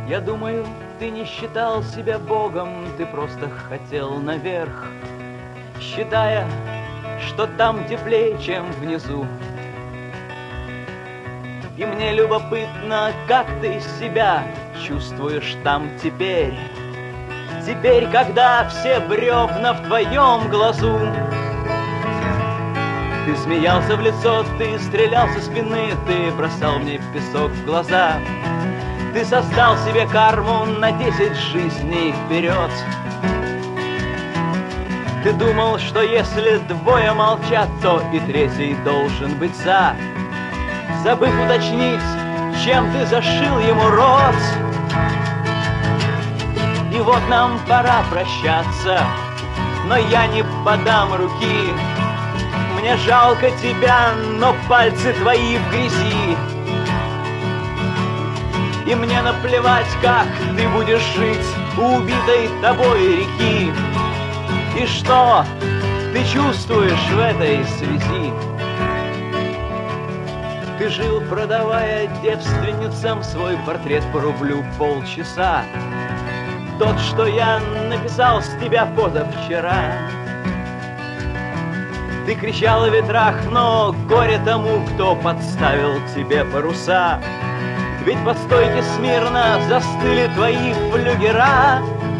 Я думаю, ты не считал себя Богом, ты просто хотел наверх, считая, что там теплее, чем внизу. И мне любопытно, как ты себя чувствуешь там теперь. Теперь, когда все бревна в твоем глазу. Ты смеялся в лицо, ты стрелял со спины, ты бросал мне песок в глаза. Ты создал себе карму на 10 жизней вперед. Ты думал, что если двое молчат, то и третий должен быть за, забыв уточнить, чем ты зашил ему рот. И вот нам пора прощаться, но я не подам руки. Мне жалко тебя, но пальцы твои в грязи. И мне наплевать, как ты будешь жить у убитой тобой реки. И что ты чувствуешь в этой связи? Ты жил, продавая девственницам свой портрет по рублю полчаса. Тот, что я написал с тебя позавчера. Ты кричал о ветрах, но горе тому, кто подставил тебе паруса. Ведь под стойки смирно застыли твои флюгера.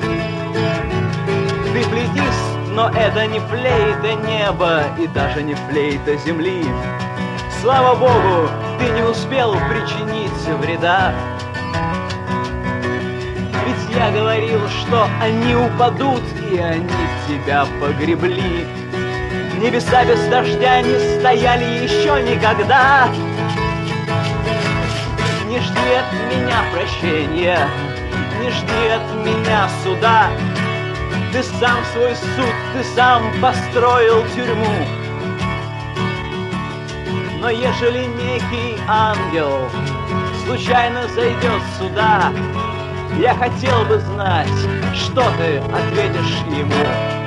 Ты флейтист, но это не флейта неба и даже не флейта земли. Слава Богу, ты не успел причинить вреда. Ведь я говорил, что они упадут, и они тебя погребли. Небеса без дождя не стояли еще никогда. Не жди от меня прощения, не жди от меня суда. Ты сам свой суд, ты сам построил тюрьму. Но ежели некий ангел случайно зайдет сюда, я хотел бы знать, что ты ответишь ему.